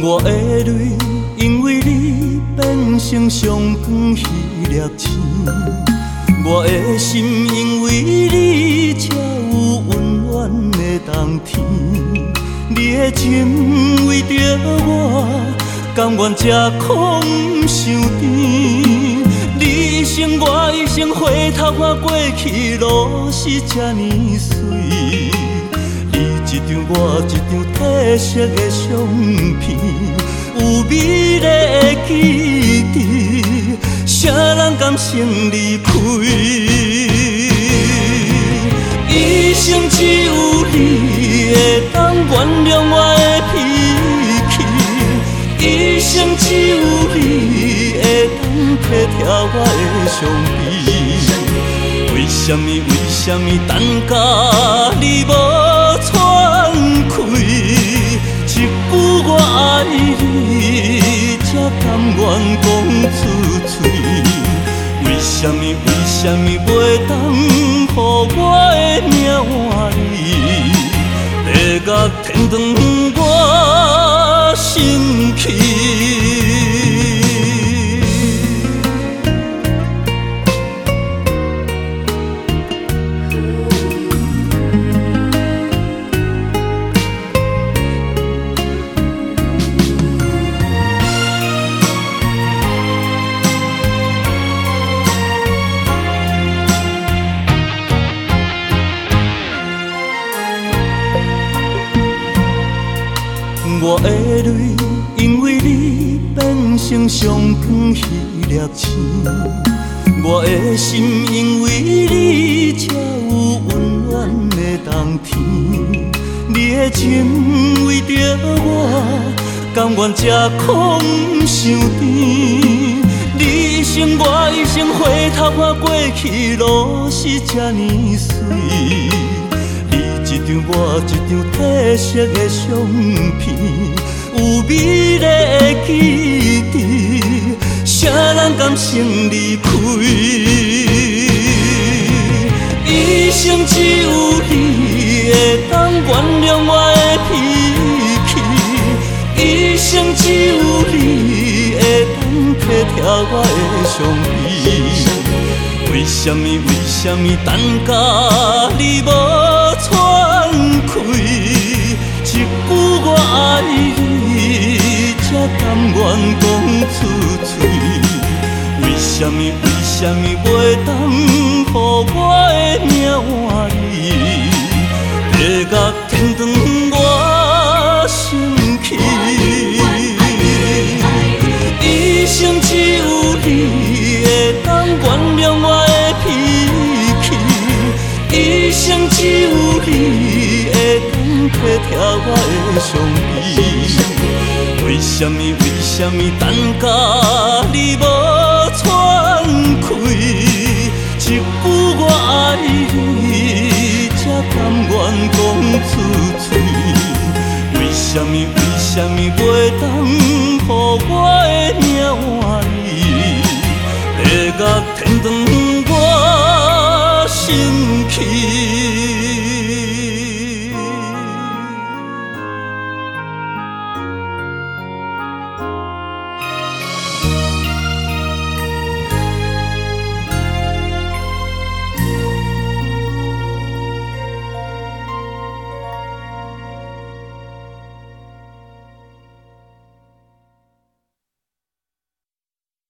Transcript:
我的泪因为你变成上光彼粒星，我的心因为你才有温暖的冬天。你的情为着我，甘愿吃苦不伤甜。你一生我一生，回头看过去路是这呢水。一张我一张褪色的相片，有美丽的记忆，谁人甘心离开？一生只有你会当原谅我的脾气，一生只有你会当体贴我的伤悲。为什么等甲你无喘气？一句我爱你，才甘愿讲出嘴。为什么袂当予我的命换你？地甲天长我生气。我的泪因为你变成上光彼粒星，我的心因为你才有温暖的冬天。你的情为着我，甘愿吃苦不伤甜。你一生我一生，回头看过去路是这呢水。一张我一张褪色的相片，有美丽的记忆，谁人甘心离开？一生只有你会当原谅我的脾气，一生只有你会当体贴我的伤悲。为什么等甲你无喘气？一句我爱你，才甘愿讲出嘴。为什么袂当予我的命换你？地甲天长我生气。一生只有你会当原谅我的脾气，一生只有你会当体贴我的伤悲。为什么等甲你无喘气？一句我爱你，才甘愿讲出嘴。为什么袂当